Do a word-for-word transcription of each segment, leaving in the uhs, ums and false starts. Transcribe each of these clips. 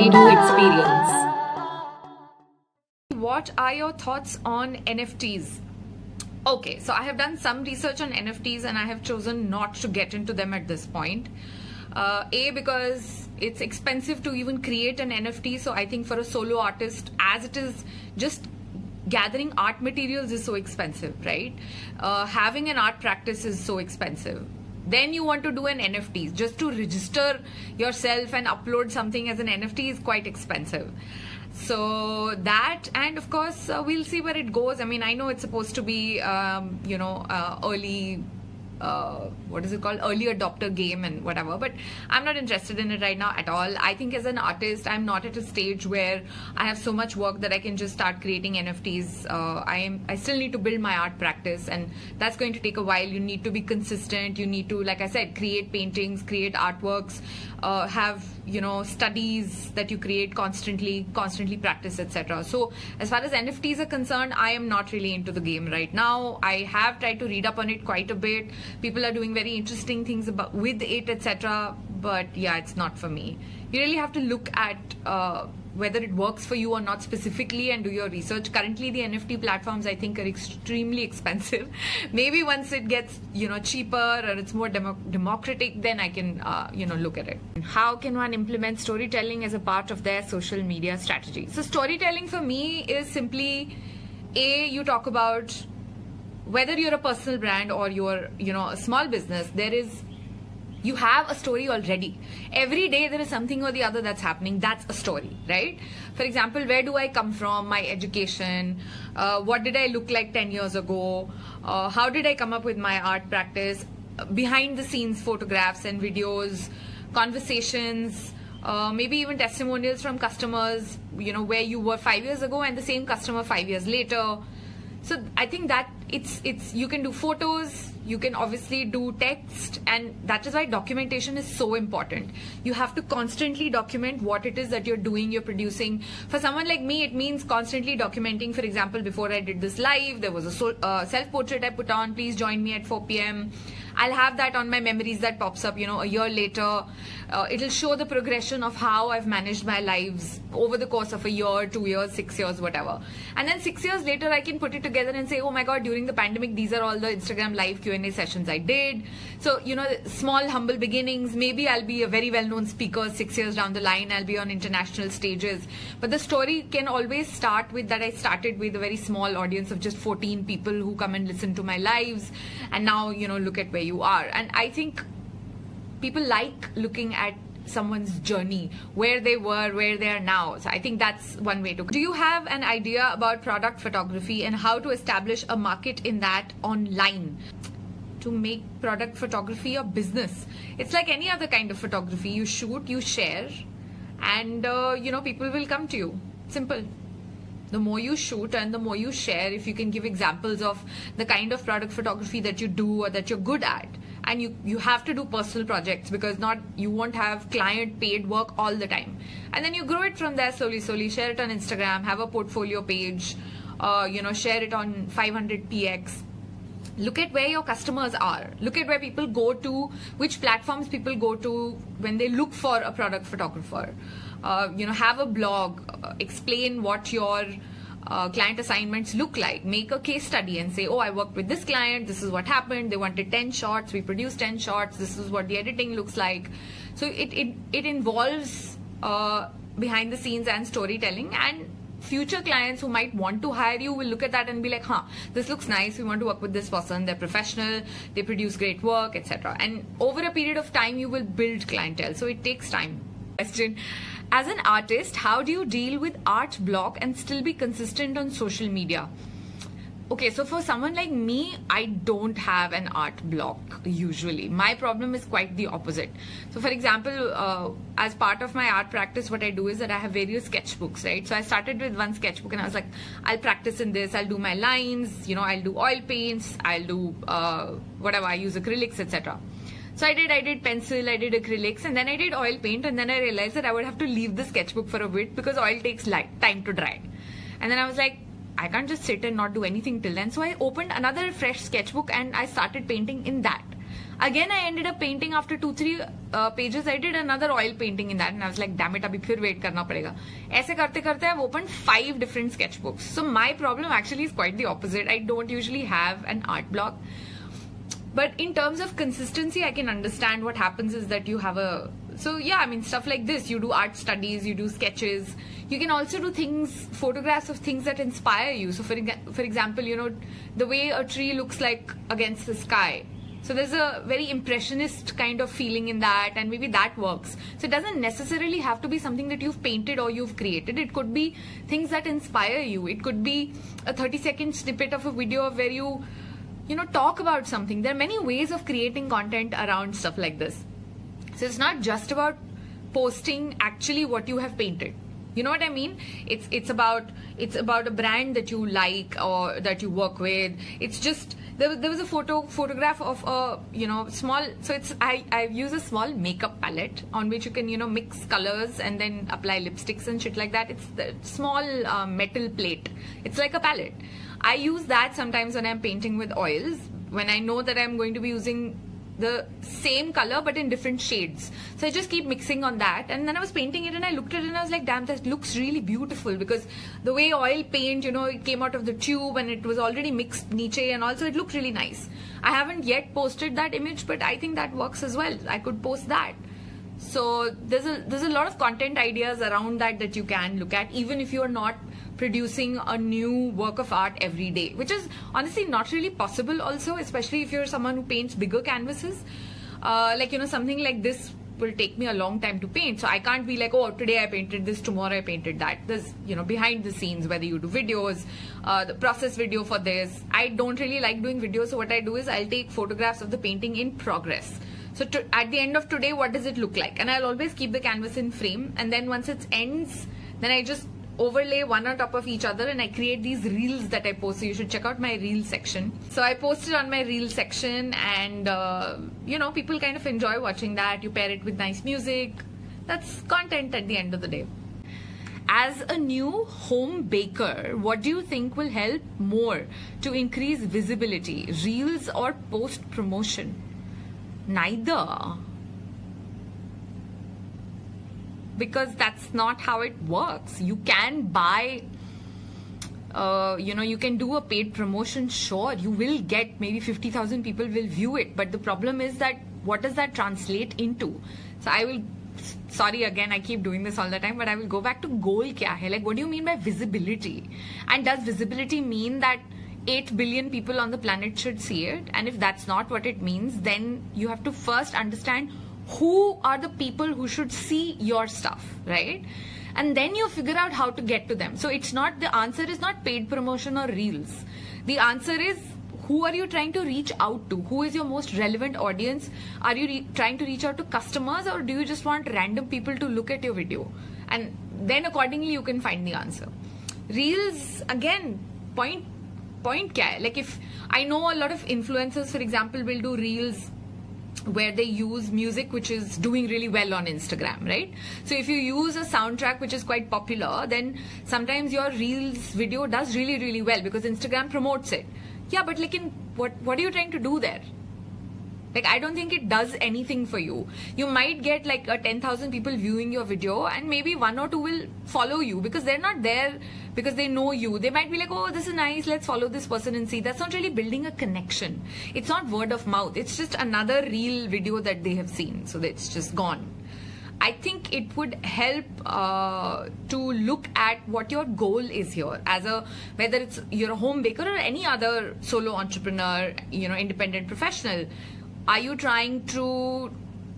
redo experience. What are your thoughts on N F Ts? Okay, so I have done some research on N F Ts and I have chosen not to get into them at this point. Uh, A, because it's expensive to even create an N F T. So I think for a solo artist, as it is, just gathering art materials is so expensive, right? Uh, having an art practice is so expensive. Then you want to do an N F T. Just to register yourself and upload something as an N F T is quite expensive. So that, and of course, uh, we'll see where it goes. I mean, I know it's supposed to be, um, you know, uh, early, uh, what is it called, early adopter game and whatever, but I'm not interested in it right now at all. I think as an artist, I'm not at a stage where I have so much work that I can just start creating N F Ts. Uh, I am, I still need to build my art practice, and that's going to take a while. You need to be consistent. You need to, like I said, create paintings, create artworks, uh, have, you know, studies that you create constantly, constantly practice, et cetera. So as far as N F Ts are concerned, I am not really into the game right now. I have tried to read up on it quite a bit. People are doing very interesting things about with it, et cetera. But yeah, it's not for me. You really have to look at uh, whether it works for you or not specifically and do your research. Currently, the N F T platforms, I think, are extremely expensive. Maybe once it gets, you know, cheaper or it's more demo democratic, then I can, uh, you know, look at it. How can one implement storytelling as a part of their social media strategy? So storytelling for me is simply, A, you talk about whether you're a personal brand or you're, you know, a small business, there is, you have a story already. Every day there is something or the other that's happening. That's a story, right? For example, where do I come from? My education. Uh, what did I look like ten years ago? Uh, how did I come up with my art practice? Behind the scenes photographs and videos, conversations, uh, maybe even testimonials from customers, you know, where you were five years ago and the same customer five years later. So I think that it's, it's, you can do photos, you can obviously do text, and that is why documentation is so important. You have to constantly document what it is that you're doing, you're producing. For someone like me, it means constantly documenting. For example, before I did this live, there was a so, uh, self-portrait I put on, please join me at four P M I'll have that on my memories that pops up, you know, a year later. Uh, it'll show the progression of how I've managed my lives over the course of a year, two years, six years, whatever. And then six years later, I can put it together and say, oh my God, during the pandemic, these are all the Instagram live Q and A sessions I did. So, you know, small, humble beginnings. Maybe I'll be a very well-known speaker six years down the line. I'll be on international stages. But the story can always start with that I started with a very small audience of just fourteen people who come and listen to my lives. And now, you know, look at where you are. And I think people like looking at someone's journey, where they were, where they are now. So I think that's one way to go. Do you have an idea about product photography and how to establish a market in that online? To make product photography a business, it's like any other kind of photography. You shoot, you share, and uh, you know, people will come to you. Simple. The more you shoot and the more you share, if you can give examples of the kind of product photography that you do or that you're good at, and you, you have to do personal projects because not you won't have client paid work all the time. And then you grow it from there slowly, slowly, share it on Instagram, have a portfolio page, uh, you know, share it on five hundred P X. Look at where your customers are. Look at where people go to, which platforms people go to when they look for a product photographer. Uh, you know, have a blog, uh, explain what your uh, client assignments look like. Make a case study and say, oh, I worked with this client, this is what happened, they wanted ten shots, we produced ten shots, this is what the editing looks like. So it, it, it involves uh, behind the scenes and storytelling, and future clients who might want to hire you will look at that and be like, huh, this looks nice, we want to work with this person, they're professional, they produce great work, et cetera. And over a period of time, you will build clientele. So it takes time. Question. As an artist, how do you deal with art block and still be consistent on social media? Okay, so for someone like me, I don't have an art block usually. My problem is quite the opposite. So for example, uh, as part of my art practice, what I do is that I have various sketchbooks, right? So I started with one sketchbook and I was like, I'll practice in this, I'll do my lines, you know, I'll do oil paints, I'll do uh, whatever, I use acrylics, et cetera. So I did, I did pencil, I did acrylics, and then I did oil paint, and then I realized that I would have to leave the sketchbook for a bit because oil takes light, time to dry. And then I was like, I can't just sit and not do anything till then. So I opened another fresh sketchbook and I started painting in that. Again, I ended up painting after two, three uh, pages. I did another oil painting in that, and I was like, damn it, abhi phir wait karna padega. Aise karte karte, I've opened five different sketchbooks. So my problem actually is quite the opposite. I don't usually have an art block. But in terms of consistency, I can understand what happens is that you have a... So yeah, I mean, stuff like this, you do art studies, you do sketches. You can also do things, photographs of things that inspire you. So for, for example, you know, the way a tree looks like against the sky. So there's a very impressionist kind of feeling in that, and maybe that works. So it doesn't necessarily have to be something that you've painted or you've created. It could be things that inspire you. It could be a thirty second snippet of a video where you, you know, talk about something. There are many ways of creating content around stuff like this. So it's not just about posting actually what you have painted. You know what I mean? It's it's about it's about a brand that you like or that you work with. It's just there, there was a photo photograph of a you know small. So it's I I use a small makeup palette on which you can you know mix colors and then apply lipsticks and shit like that. It's the small uh, metal plate. It's like a palette. I use that sometimes when I'm painting with oils. When I know that I'm going to be using the same color but in different shades, so I just keep mixing on that. And then I was painting it and I looked at it and I was like, damn, that looks really beautiful, because the way oil paint, you know, it came out of the tube and it was already mixed niche, and also it looked really nice. I haven't yet posted that image, but I think that works as well. I could post that. So there's a there's a lot of content ideas around that that you can look at, even if you are not producing a new work of art every day, which is honestly not really possible also, especially if you're someone who paints bigger canvases. Uh, like, you know, something like this will take me a long time to paint. So I can't be like, oh, today I painted this, tomorrow I painted that. There's, you know, behind the scenes, whether you do videos, uh, the process video for this. I don't really like doing videos. So what I do is I'll take photographs of the painting in progress. So to, at the end of today, what does it look like? And I'll always keep the canvas in frame. And then once it ends, then I just overlay one on top of each other and I create these reels that I post. So you should check out my reel section. So I posted on my reel section, and uh, you know, people kind of enjoy watching that. You pair it with nice music. That's content at the end of the day. As a new home baker, what do you think will help more to increase visibility, reels or post promotion? Neither. Because that's not how it works. You can buy, uh, you know, you can do a paid promotion. Sure, you will get maybe fifty thousand people will view it. But the problem is that what does that translate into? So I will, sorry again, I keep doing this all the time, but I will go back to goal kya hai? Like, what do you mean by visibility? And does visibility mean that eight billion people on the planet should see it? And if that's not what it means, then you have to first understand who are the people who should see your stuff, right? And then you figure out how to get to them. So it's not, the answer is not paid promotion or reels. The answer is, who are you trying to reach out to? Who is your most relevant audience? Are you re trying to reach out to customers, or do you just want random people to look at your video? And then accordingly you can find the answer. Reels, again, point point kya hai? Like, if I know a lot of influencers, for example, will do reels where they use music which is doing really well on Instagram, right? So if you use a soundtrack which is quite popular, then sometimes your reels video does really really well because Instagram promotes it. Yeah, but like, in what what are you trying to do there? Like, I don't think it does anything for you. You might get like a ten thousand people viewing your video, and maybe one or two will follow you because they're not there because they know you. They might be like, oh, this is nice, let's follow this person and see. That's not really building a connection. It's not word of mouth. It's just another reel video that they have seen. So it's just gone. I think it would help uh, to look at what your goal is here, as a, whether it's you're a home baker or any other solo entrepreneur, you know, independent professional. Are you trying to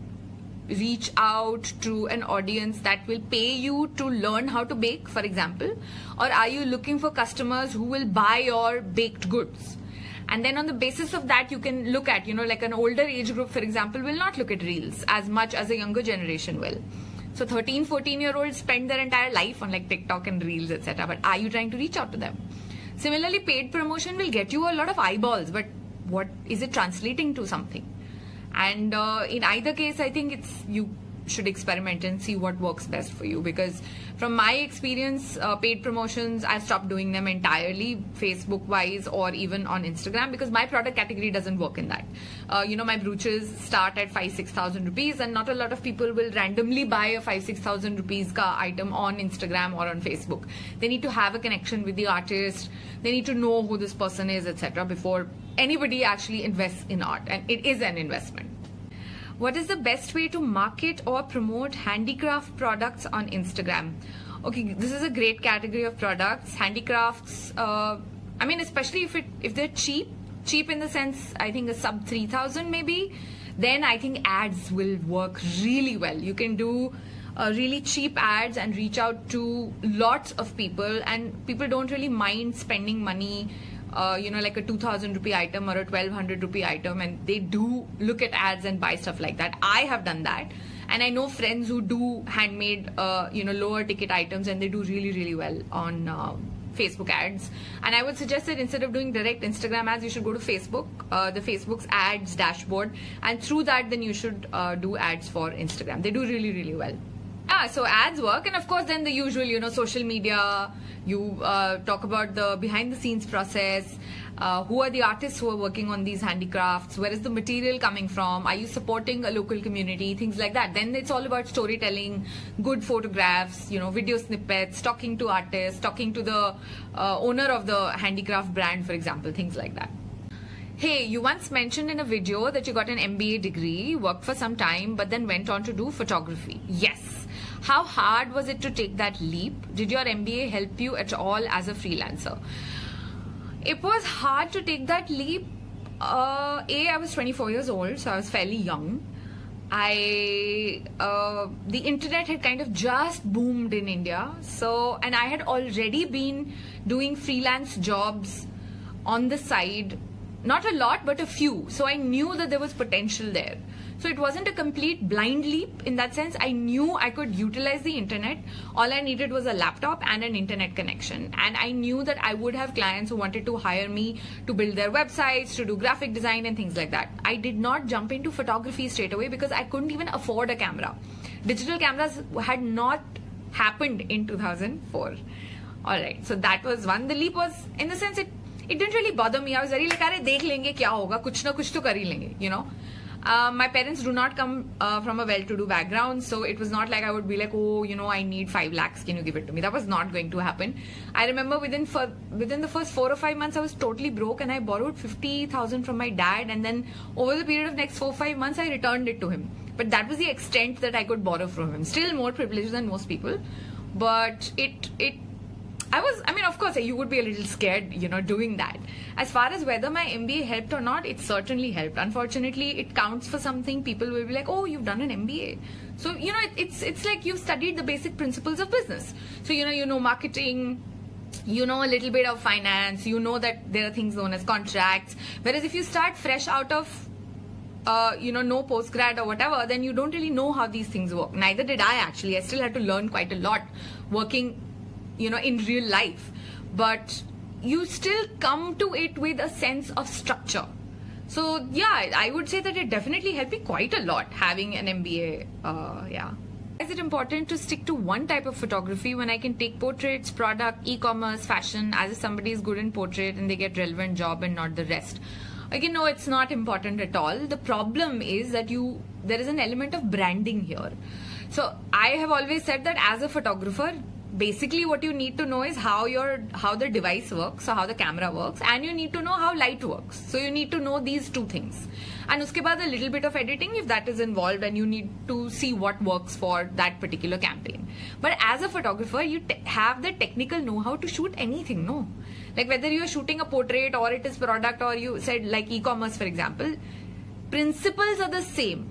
reach out to an audience that will pay you to learn how to bake, for example? Or are you looking for customers who will buy your baked goods? And then on the basis of that, you can look at, you know, like an older age group, for example, will not look at reels as much as a younger generation will. So thirteen, fourteen year olds spend their entire life on like TikTok and reels, et cetera. But are you trying to reach out to them? Similarly, paid promotion will get you a lot of eyeballs, but what is it translating to something? And uh, in either case, I think it's you should experiment and see what works best for you. Because from my experience, uh, paid promotions, I stopped doing them entirely, Facebook wise or even on Instagram, because my product category doesn't work in that. Uh, you know, my brooches start at five, six thousand rupees, and not a lot of people will randomly buy a five, six thousand rupees ka item on Instagram or on Facebook. They need to have a connection with the artist. They need to know who this person is, et cetera, before anybody actually invests in art, and it is an investment. What is the best way to market or promote handicraft products on Instagram? Okay, this is a great category of products. Handicrafts, uh, I mean, especially if it if they're cheap, cheap in the sense, I think a sub three thousand maybe, then I think ads will work really well. You can do uh, really cheap ads and reach out to lots of people, and people don't really mind spending money. Uh, you know, like a two thousand rupee item or a twelve hundred rupee item, and they do look at ads and buy stuff like that. I have done that, and I know friends who do handmade, uh, you know, lower ticket items, and they do really, really well on uh, Facebook ads. And I would suggest that instead of doing direct Instagram ads, you should go to Facebook, uh, the Facebook's ads dashboard, and through that, then you should uh, do ads for Instagram. They do really, really well. Ah, so ads work, and of course then the usual, you know, social media, you uh, talk about the behind the scenes process, uh, who are the artists who are working on these handicrafts, where is the material coming from, are you supporting a local community, things like that. Then it's all about storytelling, good photographs, you know, video snippets, talking to artists, talking to the uh, owner of the handicraft brand, for example, things like that. Hey, you once mentioned in a video that you got an M B A degree, worked for some time, but then went on to do photography. Yes. How hard was it to take that leap? Did your M B A help you at all as a freelancer? It was hard to take that leap. Uh, A, I was twenty-four years old, so I was fairly young. I, uh, the internet had kind of just boomed in India. So, and I had already been doing freelance jobs on the side. Not a lot, but a few. So I knew that there was potential there. So it wasn't a complete blind leap in that sense. I knew I could utilize the internet. All I needed was a laptop and an internet connection. And I knew that I would have clients who wanted to hire me to build their websites, to do graphic design and things like that. I did not jump into photography straight away because I couldn't even afford a camera. Digital cameras had not happened in two thousand four. Alright, so that was one. The leap was, in the sense, it It didn't really bother me. I was very like, "Arey, dekh lenge kya hoga? Kuch na kuch to kar hi lenge," you know. Uh, my parents do not come uh, from a well-to-do background, so it was not like I would be like, "Oh, you know, I need five lakhs. Can you give it to me?" That was not going to happen. I remember within for, within the first four or five months, I was totally broke, and I borrowed fifty thousand from my dad, and then over the period of next four or five months, I returned it to him. But that was the extent that I could borrow from him. Still more privileged than most people, but it it. I was, I mean, of course, you would be a little scared, you know, doing that. As far as whether my M B A helped or not, it certainly helped. Unfortunately, it counts for something. People will be like, "Oh, you've done an M B A." So, you know, it, it's it's like you've studied the basic principles of business. So, you know, you know marketing, you know a little bit of finance, you know that there are things known as contracts. Whereas if you start fresh out of, uh, you know, no postgrad or whatever, then you don't really know how these things work. Neither did I actually. I still had to learn quite a lot working, you know, in real life, but you still come to it with a sense of structure. So yeah, I would say that it definitely helped me quite a lot having an M B A. Uh, yeah. Is it important to stick to one type of photography when I can take portraits, product, e-commerce, fashion, as if somebody is good in portrait and they get relevant job and not the rest? Again, no, it's not important at all. The problem is that you there is an element of branding here. So I have always said that as a photographer, basically what you need to know is how your how the device works, so how the camera works, and you need to know how light works. So you need to know these two things. And uske baad a little bit of editing if that is involved, and you need to see what works for that particular campaign. But as a photographer, you have the technical know-how to shoot anything, no? Like whether you're shooting a portrait or it is product, or you said like e-commerce, for example, principles are the same.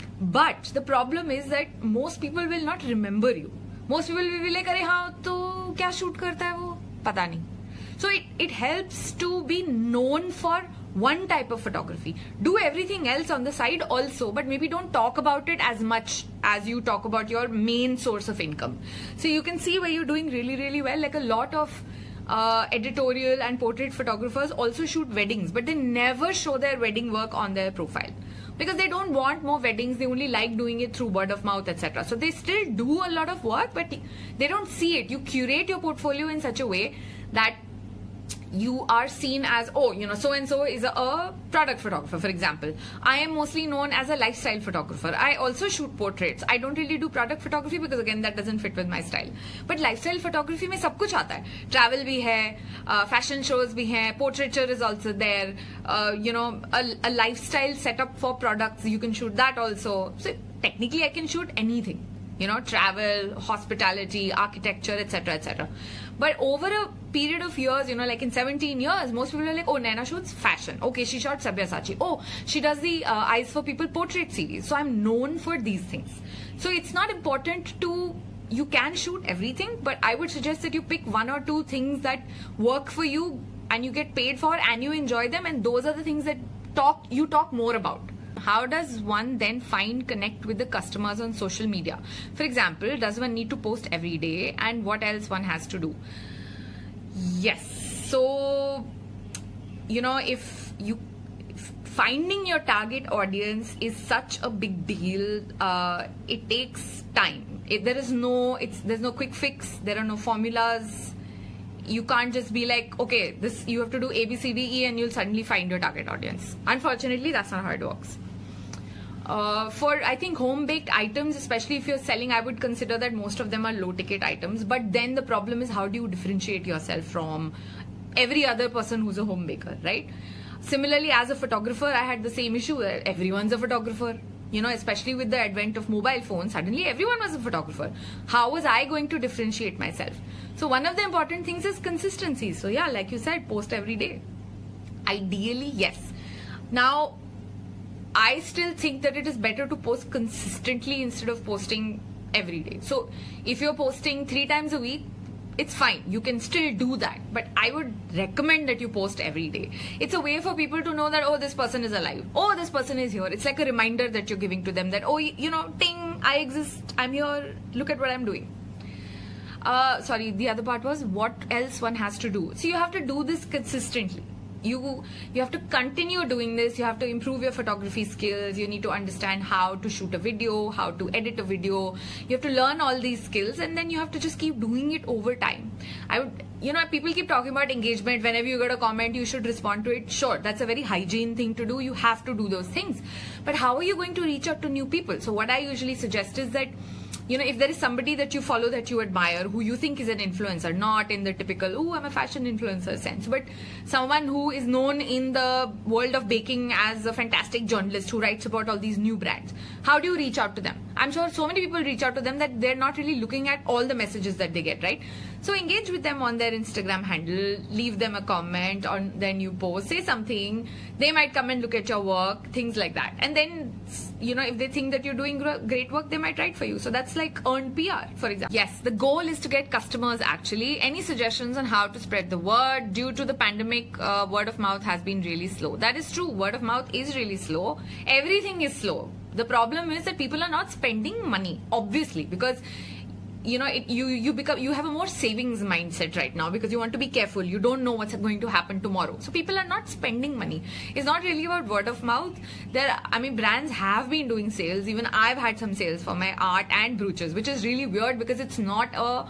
But the problem is that most people will not remember you. Most people will be like, "Arey हाँ तो क्या shoot करता है वो? पता नहीं." So it it helps to be known for one type of photography. Do everything else on the side also, but maybe don't talk about it as much as you talk about your main source of income. So you can see where you're doing really really well. Like a lot of uh, editorial and portrait photographers also shoot weddings, but they never show their wedding work on their profile. because they don't want more weddings. They only like doing it through word of mouth, et cetera. So they still do a lot of work, but they don't see it. You curate your portfolio in such a way that you are seen as, oh, you know, so-and-so is a, a product photographer, for example. I am mostly known as a lifestyle photographer. I also shoot portraits. I don't really do product photography because, again, that doesn't fit with my style. But lifestyle photography mein sab kuch aata hai. Travel bhi hai, uh, fashion shows bhi hai, portraiture is also there, uh, you know, a, a lifestyle setup for products, you can shoot that also. So technically I can shoot anything, you know, travel, hospitality, architecture, et cetera, et cetera. But over a period of years, you know, like in seventeen years, most people are like, oh, Naina shoots fashion. Okay, she shot Sabyasachi. Oh, she does the uh, Eyes for People portrait series. So I'm known for these things. So it's not important to, you can shoot everything, but I would suggest that you pick one or two things that work for you and you get paid for and you enjoy them, and those are the things that talk you talk more about. How does one then find connect with the customers on social media? For example, does one need to post every day, and what else one has to do? Yes. So, you know, if you if finding your target audience is such a big deal, uh, it takes time. If there is no, it's there's no quick fix. There are no formulas. You can't just be like, okay, this you have to do A, B, C, D, E, and you'll suddenly find your target audience. Unfortunately, that's not how it works. Uh, for, I think, home-baked items, especially if you're selling, I would consider that most of them are low-ticket items. But then the problem is, how do you differentiate yourself from every other person who's a home baker, right? Similarly, as a photographer, I had the same issue. Everyone's a photographer. You know, especially with the advent of mobile phones, suddenly everyone was a photographer. How was I going to differentiate myself? So one of the important things is consistency. So yeah, like you said, post every day. Ideally, yes. Now, I still think that it is better to post consistently instead of posting every day. So if you're posting three times a week, it's fine. You can still do that. But I would recommend that you post every day. It's a way for people to know that, oh, this person is alive. Oh, this person is here. It's like a reminder that you're giving to them that, oh, you know, ting, I exist. I'm here. Look at what I'm doing. Uh, sorry, the other part was what else one has to do. So you have to do this consistently. You you have to continue doing this. You have to improve your photography skills. You need to understand how to shoot a video, how to edit a video. You have to learn all these skills, and then you have to just keep doing it over time. I would, you know, people keep talking about engagement. Whenever you get a comment, you should respond to it. Sure, that's a very hygiene thing to do. You have to do those things. But how are you going to reach out to new people? So what I usually suggest is that, you know, if there is somebody that you follow that you admire, who you think is an influencer, not in the typical, oh, I'm a fashion influencer sense, but someone who is known in the world of baking as a fantastic journalist who writes about all these new brands, how do you reach out to them? I'm sure so many people reach out to them that they're not really looking at all the messages that they get, right? So engage with them on their Instagram handle, leave them a comment on then you post, say something, they might come and look at your work, things like that. And then, you know, if they think that you're doing great work, they might write for you. So that's like earned P R, for example. Yes, the goal is to get customers actually. Any suggestions on how to spread the word? Due to the pandemic, uh, word of mouth has been really slow. That is true. Word of mouth is really slow. Everything is slow. The problem is that people are not spending money, obviously, because you know, it, you you become you have a more savings mindset right now because you want to be careful. You don't know what's going to happen tomorrow. So people are not spending money. It's not really about word of mouth. There, I mean, brands have been doing sales. Even I've had some sales for my art and brooches, which is really weird because it's not a,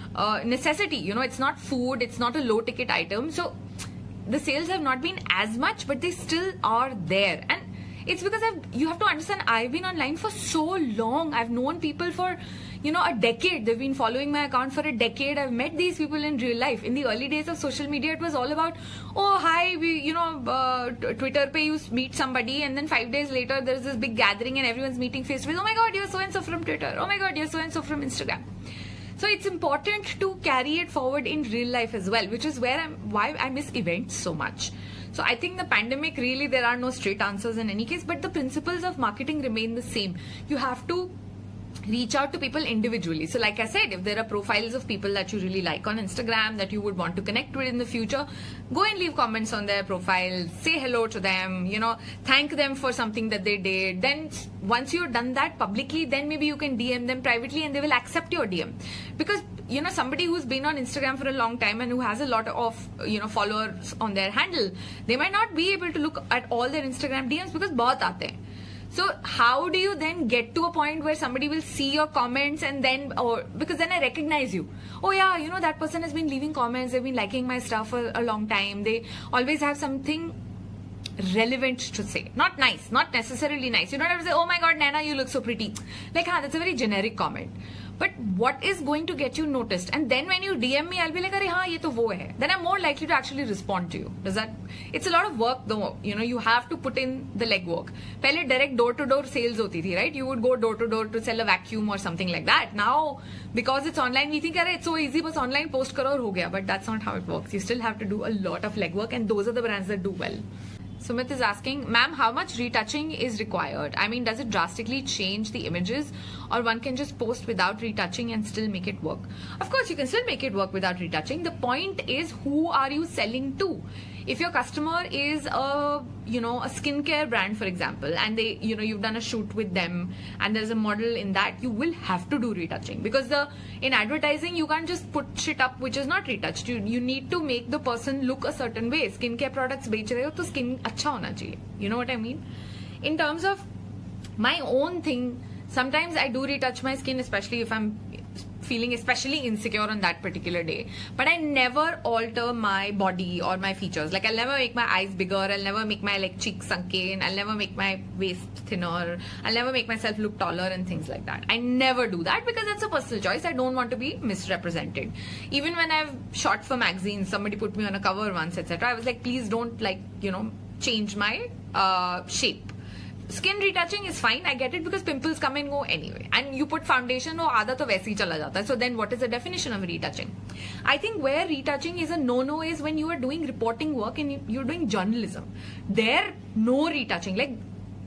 a necessity. You know, it's not food. It's not a low ticket item. So the sales have not been as much, but they still are there. And it's because I've, you have to understand, I've been online for so long. I've known people for, you know, a decade. They've been following my account for a decade. I've met these people in real life. In the early days of social media, it was all about, oh, hi, we, you know, uh, Twitter pe you meet somebody and then five days later, there's this big gathering and everyone's meeting face to face. Oh my God, you're so-and-so from Twitter. Oh my God, you're so-and-so from Instagram. So it's important to carry it forward in real life as well, which is where I'm, why I miss events so much. So I think the pandemic, really, there are no straight answers in any case, but the principles of marketing remain the same. You have to reach out to people individually. So like I said, if there are profiles of people that you really like on Instagram that you would want to connect with in the future, go and leave comments on their profiles, say hello to them, you know, thank them for something that they did. Then once you've done that publicly, then maybe you can D M them privately and they will accept your D M. Because, you know, somebody who's been on Instagram for a long time and who has a lot of, you know, followers on their handle, they might not be able to look at all their Instagram D Ms because bahut aate hain. So how do you then get to a point where somebody will see your comments and then, or because then I recognize you. Oh yeah, you know, that person has been leaving comments, they've been liking my stuff for a long time. They always have something relevant to say. Not nice, not necessarily nice. You don't have to say, oh my god, Naina, you look so pretty. Like, huh, that's a very generic comment. But what is going to get you noticed? And then when you D M me, I'll be like, "Arey, haan, ye to wo hai." Then I'm more likely to actually respond to you. Does that? It's a lot of work though. You know, you have to put in the legwork. Pehle direct door-to-door sales hoti thi, right? You would go door-to-door to sell a vacuum or something like that. Now, because it's online, we think, "Arey, it's so easy, bas online post karo aur ho gaya." But that's not how it works. You still have to do a lot of legwork, and those are the brands that do well. Sumit is asking, ma'am, how much retouching is required? I mean, does it drastically change the images, or one can just post without retouching and still make it work? Of course, you can still make it work without retouching. The point is, who are you selling to? If your customer is a, you know, a skincare brand, for example, and they, you know, you've done a shoot with them and there's a model in that, you will have to do retouching, because the in advertising, you can't just put shit up which is not retouched. You, you need to make the person look a certain way. Skincare products बेच रहे हो तो skin अच्छा होना चाहिए. You know what I mean? In terms of my own thing, sometimes I do retouch my skin, especially if I'm feeling especially insecure on that particular day. But I never alter my body or my features. Like, I'll never make my eyes bigger, I'll never make my like cheeks sunken, I'll never make my waist thinner, I'll never make myself look taller and things like that. I never do that because that's a personal choice. I don't want to be misrepresented. Even when I've shot for magazines, somebody put me on a cover once, et cetera. I was like, please don't, like, you know, change my uh, shape. Skin retouching is fine, I get it, because pimples come and go anyway. And you put foundation, wo aadha to वैसे ही चला जाता है. So then what is the definition of retouching? I think where retouching is a no-no is when you are doing reporting work and you're doing journalism. There, no retouching. Like,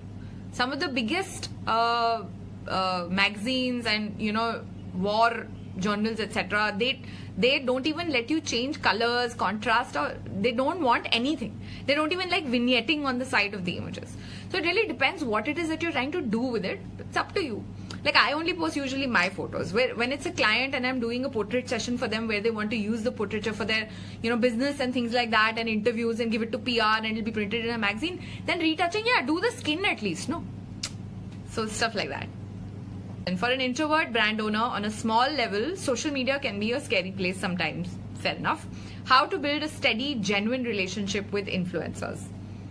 some of the biggest uh, uh, magazines and, you know, war journals, et cetera, they they don't even let you change colors, contrast, or they don't want anything. They don't even like vignetting on the side of the images. So it really depends what it is that you're trying to do with it. It's up to you. Like, I only post usually my photos. Where when it's a client and I'm doing a portrait session for them where they want to use the portraiture for their, you know, business and things like that, and interviews, and give it to P R and it'll be printed in a magazine, then retouching, yeah, do the skin at least, no? So stuff like that. And for an introvert brand owner on a small level, social media can be a scary place sometimes. Fair enough. How to build a steady, genuine relationship with influencers?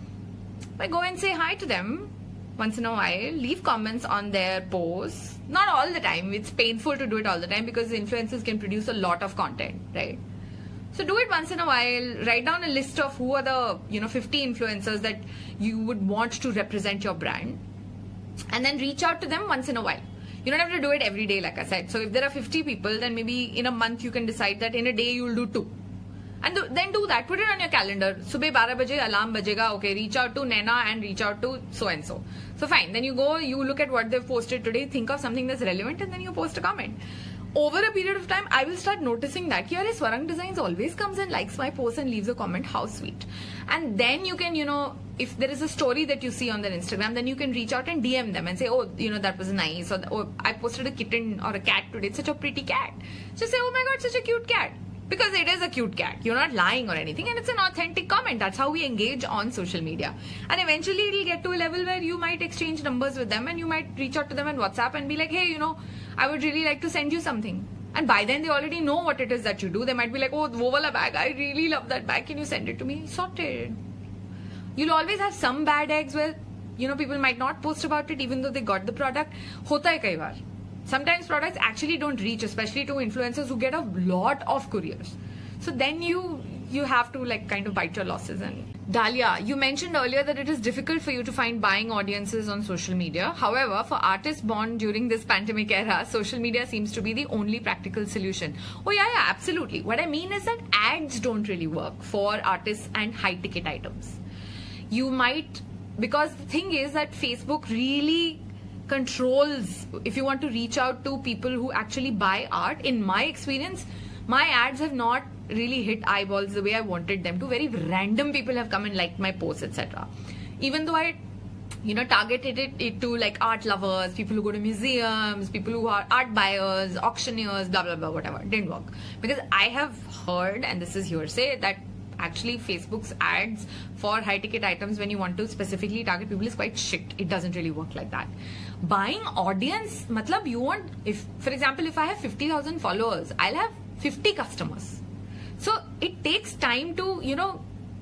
By go and say hi to them once in a while, leave comments on their posts. Not all the time. It's painful to do it all the time because influencers can produce a lot of content, right? So do it once in a while. Write down a list of who are the, you know, fifty influencers that you would want to represent your brand, and then reach out to them once in a while. You don't have to do it every day, like I said. So if there are fifty people, then maybe in a month you can decide that in a day you'll do two. And do, then do that. Put it on your calendar. Subah twelve baje, alarm bajega. Okay, reach out to Naina and reach out to so-and-so. So fine. Then you go, you look at what they've posted today, think of something that's relevant, and then you post a comment. Over a period of time, I will start noticing that Ki, Swarang Designs always comes and likes my post and leaves a comment. How sweet. And then you can, you know, if there is a story that you see on their Instagram, then you can reach out and D M them and say, oh, you know, that was nice. Or, oh, I posted a kitten or a cat today. It's such a pretty cat. Just say, oh my God, such a cute cat. Because it is a cute cat. You're not lying or anything. And it's an authentic comment. That's how we engage on social media. And eventually it'll get to a level where you might exchange numbers with them and you might reach out to them on WhatsApp and be like, hey, you know, I would really like to send you something. And by then they already know what it is that you do. They might be like, oh, wo wala bag, I really love that bag. Can you send it to me? Sorted. You'll always have some bad eggs where, you know, people might not post about it even though they got the product. Hota hai kai baar. Sometimes products actually don't reach, especially to influencers who get a lot of couriers. So then you you have to like kind of bite your losses. And Dahlia, you mentioned earlier that it is difficult for you to find buying audiences on social media. However, for artists born during this pandemic era, social media seems to be the only practical solution. Oh yeah, yeah, absolutely. What I mean is that ads don't really work for artists and high ticket items. You might, because the thing is that Facebook really controls if you want to reach out to people who actually buy art. In my experience, my ads have not really hit eyeballs the way I wanted them to. Very random people have come and liked my posts, et cetera. Even though I, you know, targeted it, it to like art lovers, people who go to museums, people who are art buyers, auctioneers, blah blah blah, whatever. It didn't work because I have heard, and this is hearsay, that actually Facebook's ads for high ticket items when you want to specifically target people is quite shit. It doesn't really work like that. Buying audience, matlab you want, if for example, if I have fifty thousand followers, I'll have fifty customers. So it takes time to, you know,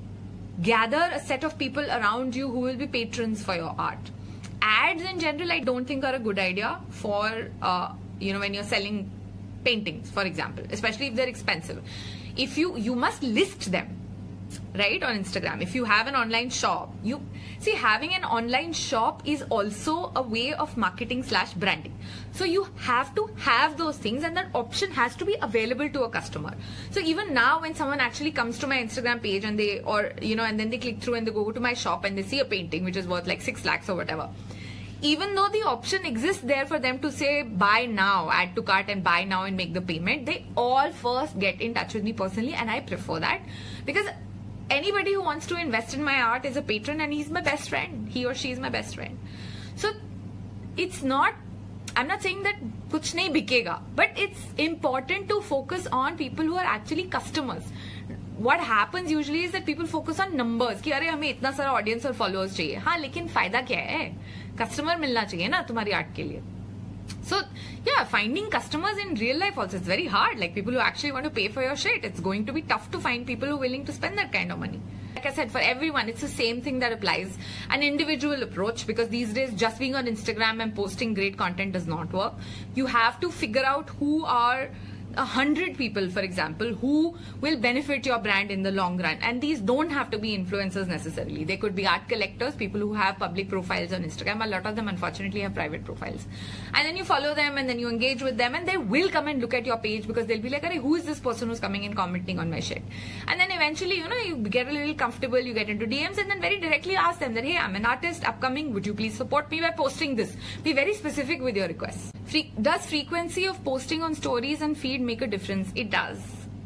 gather a set of people around you who will be patrons for your art. Ads in general, I don't think are a good idea for, uh, you know, when you're selling paintings, for example, especially if they're expensive. If you, you must list them, right, on Instagram. If you have an online shop, you see, having an online shop is also a way of marketing slash branding. So you have to have those things, and that option has to be available to a customer. So even now, when someone actually comes to my Instagram page and they, or, you know, and then they click through and they go to my shop and they see a painting which is worth like six lakhs or whatever, even though the option exists there for them to say buy now, add to cart and buy now and make the payment, they all first get in touch with me personally, and I prefer that because anybody who wants to invest in my art is a patron, and he's my best friend. He or she is my best friend. So it's not, I'm not saying that kuch nahi bikega, but it's important to focus on people who are actually customers. What happens usually is that people focus on numbers कि अरे हमें इतना सारा audience और followers चाहिए. हाँ, लेकिन फायदा क्या है? Customer मिलना चाहिए ना तुम्हारी art के लिए. So yeah, finding customers in real life also is very hard. Like people who actually want to pay for your shit, it's going to be tough to find people who are willing to spend that kind of money. Like I said, for everyone, it's the same thing that applies. An individual approach, because these days just being on Instagram and posting great content does not work. You have to figure out who are a hundred people, for example, who will benefit your brand in the long run. And these don't have to be influencers necessarily. They could be art collectors, people who have public profiles on Instagram. A lot of them, unfortunately, have private profiles. And then you follow them and then you engage with them, and they will come and look at your page because they'll be like, "Arey, who is this person who's coming and commenting on my shit?" And then eventually, you know, you get a little comfortable, you get into D Ms, and then very directly ask them that, "Hey, I'm an artist, upcoming, would you please support me by posting this?" Be very specific with your requests. Fre- does frequency of posting on stories and feed make a difference? It does.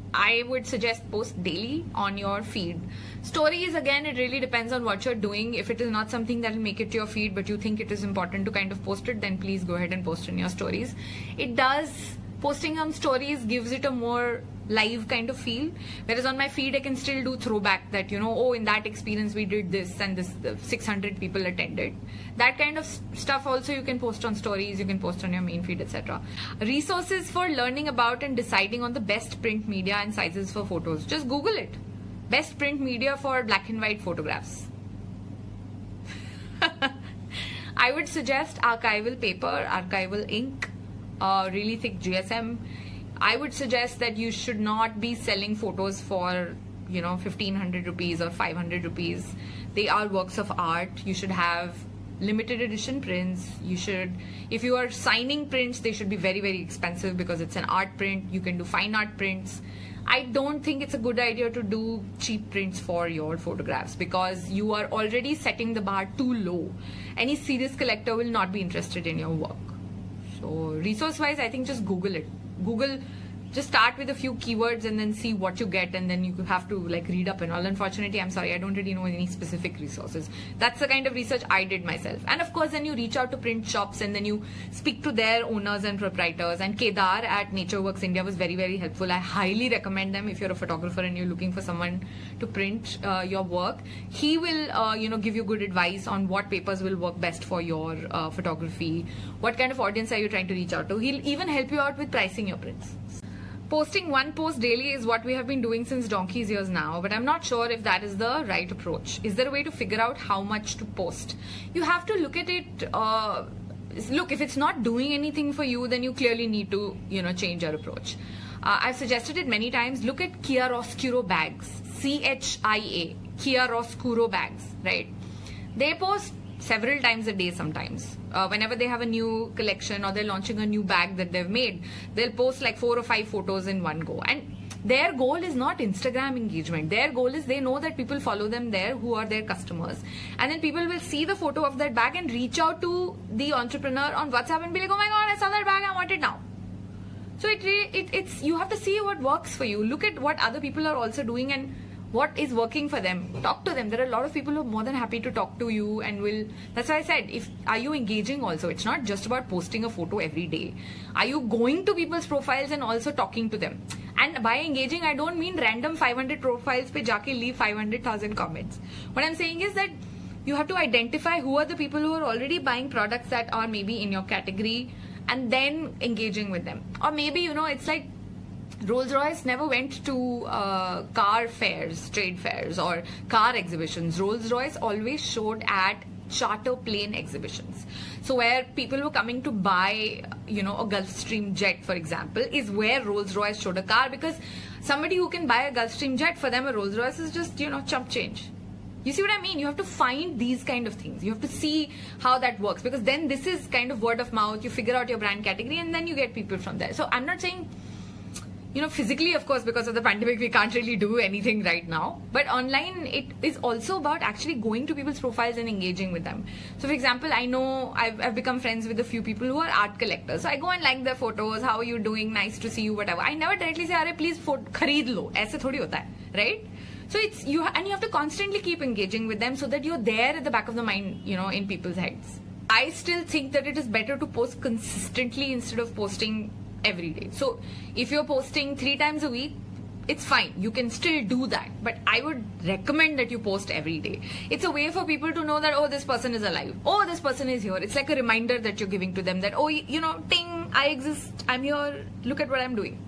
I would suggest post daily on your feed. Stories, again, it really depends on what you're doing. If it is not something that will make it to your feed, but you think it is important to kind of post it, then please go ahead and post in your stories. It does, posting on stories gives it a more live kind of feel, whereas on my feed I can still do throwback that, you know, oh, in that experience we did this and this, uh, six hundred people attended. That kind of stuff also you can post on stories, you can post on your main feed, et cetera. Resources for learning about and deciding on the best print media and sizes for photos. Just Google it. Best print media for black and white photographs. I would suggest archival paper, archival ink, uh, really thick G S M. I would suggest that you should not be selling photos for, you know, fifteen hundred rupees or five hundred rupees. They are works of art. You should have limited edition prints. You should, if you are signing prints, they should be very, very expensive because it's an art print. You can do fine art prints. I don't think it's a good idea to do cheap prints for your photographs because you are already setting the bar too low. Any serious collector will not be interested in your work. So resource wise, I think just Google it. Google, just start with a few keywords and then see what you get, and then you have to like read up and all. Unfortunately, I'm sorry, I don't really know any specific resources. That's the kind of research I did myself. And of course, then you reach out to print shops and then you speak to their owners and proprietors. And Kedar at NatureWorks India was very, very helpful. I highly recommend them if you're a photographer and you're looking for someone to print uh, your work. He will, uh, you know, give you good advice on what papers will work best for your uh, photography. What kind of audience are you trying to reach out to? He'll even help you out with pricing your prints. Posting one post daily is what we have been doing since donkey's years now, but I'm not sure if that is the right approach. Is there a way to figure out how much to post? You have to look at it, uh, look, if it's not doing anything for you, then you clearly need to, you know, change your approach. Uh, I've suggested it many times. Look at Chiaroscuro bags, C H I A, Chiaroscuro bags, right? They post several times a day sometimes. Uh, whenever they have a new collection or they're launching a new bag that they've made, they'll post like four or five photos in one go. And their goal is not Instagram engagement. Their goal is they know that people follow them there who are their customers. And then people will see the photo of that bag and reach out to the entrepreneur on WhatsApp and be like, oh my God, I saw that bag, I want it now. So it, it it's you have to see what works for you. Look at what other people are also doing and what is working for them. Talk to them. There are a lot of people who are more than happy to talk to you and will, that's why I said, if are you engaging also? It's not just about posting a photo every day. Are you going to people's profiles and also talking to them? And by engaging, I don't mean random five hundred profiles pe jaake leave five hundred thousand comments. What I'm saying is that you have to identify who are the people who are already buying products that are maybe in your category, and then engaging with them. Or maybe, you know, it's like Rolls-Royce never went to uh, car fairs, trade fairs or car exhibitions. Rolls-Royce always showed at charter plane exhibitions. So where people were coming to buy, you know, a Gulfstream jet, for example, is where Rolls-Royce showed a car, because somebody who can buy a Gulfstream jet, for them a Rolls-Royce is just, you know, chump change. You see what I mean? You have to find these kind of things. You have to see how that works, because then this is kind of word of mouth. You figure out your brand category and then you get people from there. So I'm not saying, you know, physically, of course, because of the pandemic, we can't really do anything right now. But online, it is also about actually going to people's profiles and engaging with them. So, for example, I know I've, I've become friends with a few people who are art collectors. So I go and like their photos. How are you doing? Nice to see you, whatever. I never directly say, "Arey, please khareed lo." Aise thodi hota hai, right? So it's you, and you have to constantly keep engaging with them so that you're there at the back of the mind, you know, in people's heads. I still think that it is better to post consistently instead of posting every day. So if you're posting three times a week, it's fine. You can still do that. But I would recommend that you post every day. It's a way for people to know that, oh, this person is alive. Oh, this person is here. It's like a reminder that you're giving to them that, oh, you know, ting, I exist. I'm here. Look at what I'm doing.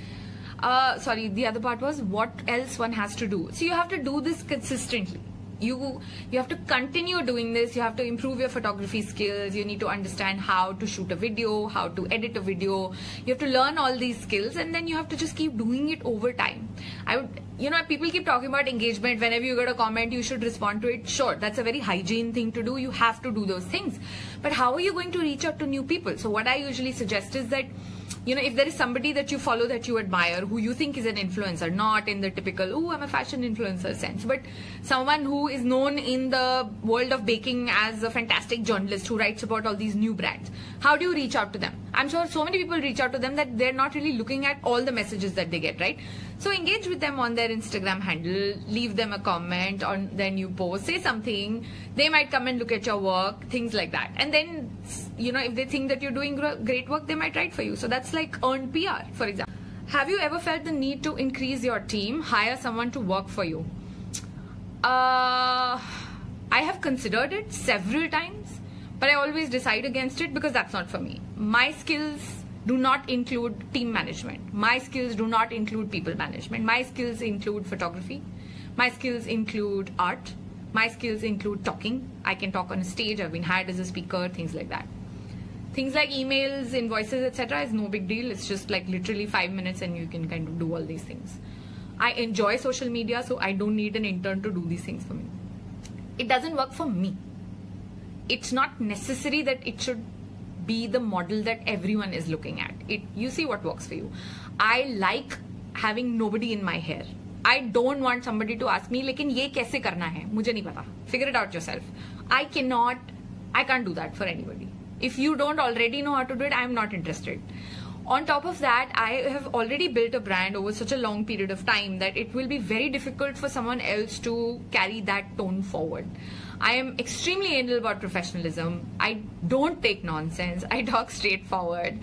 Uh, sorry, the other part was what else one has to do. So you have to do this consistently. You you have to continue doing this. You have to improve your photography skills. You need to understand how to shoot a video, how to edit a video. You have to learn all these skills, and then you have to just keep doing it over time. I would, you know, people keep talking about engagement. Whenever you get a comment, you should respond to it. Sure, that's a very hygiene thing to do. You have to do those things. But how are you going to reach out to new people? So what I usually suggest is that, you know, if there is somebody that you follow that you admire, who you think is an influencer, not in the typical, oh, I'm a fashion influencer sense, but someone who is known in the world of baking as a fantastic journalist who writes about all these new brands, how do you reach out to them? I'm sure so many people reach out to them that they're not really looking at all the messages that they get, right? So engage with them on their Instagram handle, leave them a comment on their new post, say something. They might come and look at your work, things like that. And then, you know, if they think that you're doing great work, they might write for you. So that's like earned P R, for example. Have you ever felt the need to increase your team, hire someone to work for you? Uh, I have considered it several times, but I always decide against it because that's not for me. My skills do not include team management. My skills do not include people management. My skills include photography. My skills include art. My skills include talking. I can talk on a stage. I've been hired as a speaker, things like that. Things like emails, invoices, et cetera is no big deal. It's just like literally five minutes and you can kind of do all these things. I enjoy social media, so I don't need an intern to do these things for me. It doesn't work for me. It's not necessary that it should be the model that everyone is looking at. It, you see what works for you. I like having nobody in my hair. I don't want somebody to ask me, lekin ye kaise karna hai? Mujhe nahi pata. Figure it out yourself. I cannot, I can't do that for anybody. If you don't already know how to do it, I'm not interested. On top of that, I have already built a brand over such a long period of time that it will be very difficult for someone else to carry that tone forward. I am extremely anal about professionalism. I don't take nonsense. I talk straightforward.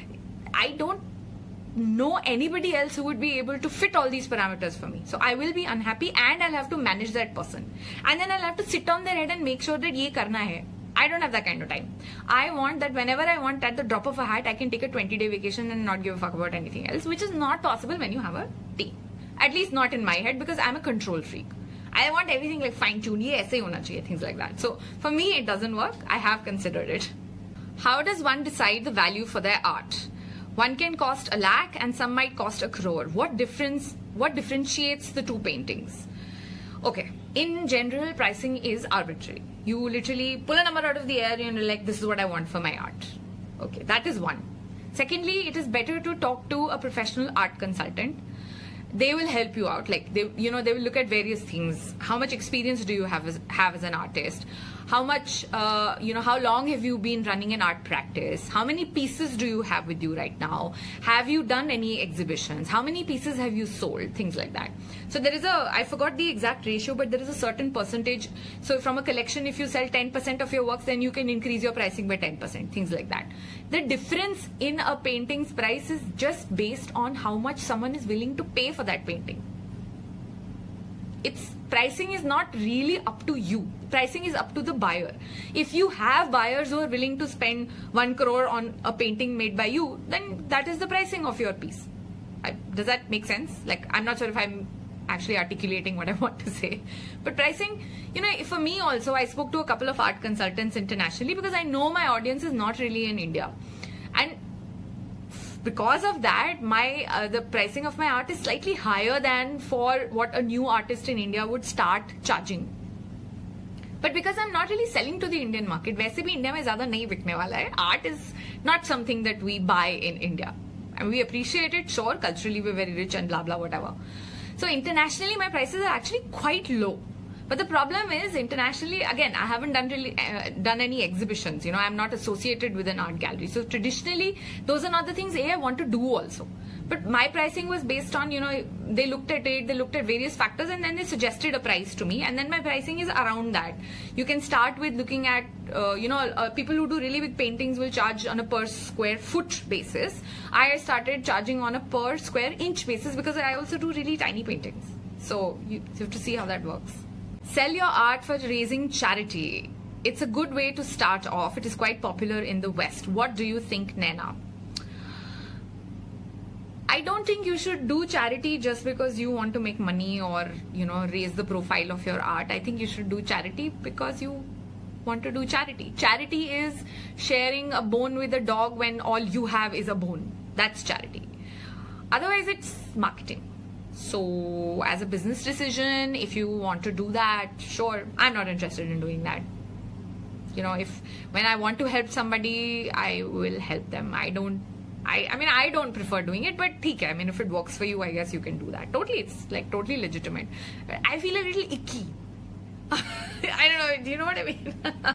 I don't know anybody else who would be able to fit all these parameters for me. So I will be unhappy and I'll have to manage that person. And then I'll have to sit on their head and make sure that ye karna hai. I don't have that kind of time. I want that whenever I want, at the drop of a hat, I can take a twenty day vacation and not give a fuck about anything else, which is not possible when you have a team. At least not in my head, because I'm a control freak. I want everything like fine-tuned, ye aise hona chahiye, things like that. So for me, it doesn't work. I have considered it. How does one decide the value for their art? One can cost a lakh and some might cost a crore. What difference, what differentiates the two paintings? Okay, in general, pricing is arbitrary. You literally pull a number out of the air and you're like, this is what I want for my art. Okay, that is one. Secondly, it is better to talk to a professional art consultant. They will help you out. Like, they, you know, they will look at various things. How much experience do you have as, have as an artist? how much, uh, you know, how long have you been running an art practice? How many pieces do you have with you right now? Have you done any exhibitions? How many pieces have you sold? Things like that. So there is a, I forgot the exact ratio, but there is a certain percentage. So from a collection, if you sell ten percent of your works, then you can increase your pricing by ten percent, things like that. The difference in a painting's price is just based on how much someone is willing to pay for that painting. It's pricing is not really up to you. Pricing is up to the buyer. If you have buyers who are willing to spend one crore on a painting made by you, then that is the pricing of your piece. I, does that make sense? Like, I'm not sure if I'm actually articulating what I want to say. But pricing, you know, for me also, I spoke to a couple of art consultants internationally because I know my audience is not really in India. And because of that, my uh, the pricing of my art is slightly higher than for what a new artist in India would start charging. But because I'm not really selling to the Indian market, वैसे भी India में ज़्यादा नहीं बिकने वाला है. Art is not something that we buy in India. And we appreciate it, sure, culturally we're very rich and blah blah whatever. So internationally, my prices are actually quite low. But the problem is, internationally, again, I haven't done really uh, done any exhibitions. You know, I'm not associated with an art gallery. So traditionally, those are not the things A, I want to do also. But my pricing was based on, you know, they looked at it, they looked at various factors, and then they suggested a price to me. And then my pricing is around that. You can start with looking at, uh, you know, uh, people who do really big paintings will charge on a per square foot basis. I started charging on a per square inch basis because I also do really tiny paintings. So you have to see how that works. Sell your art for raising charity. It's a good way to start off. It is quite popular in the West. What do you think, Naina? I don't think you should do charity just because you want to make money or, you know, raise the profile of your art. I think you should do charity because you want to do charity. Charity is sharing a bone with a dog when all you have is a bone. That's charity. Otherwise, it's marketing. So as a business decision, if you want to do that, sure, I'm not interested in doing that. You know, if when I want to help somebody, I will help them. I don't, I, I mean, I don't prefer doing it, but theek hai. I mean, if it works for you, I guess you can do that. Totally, it's like totally legitimate. I feel a little icky. I don't know, do you know what I mean?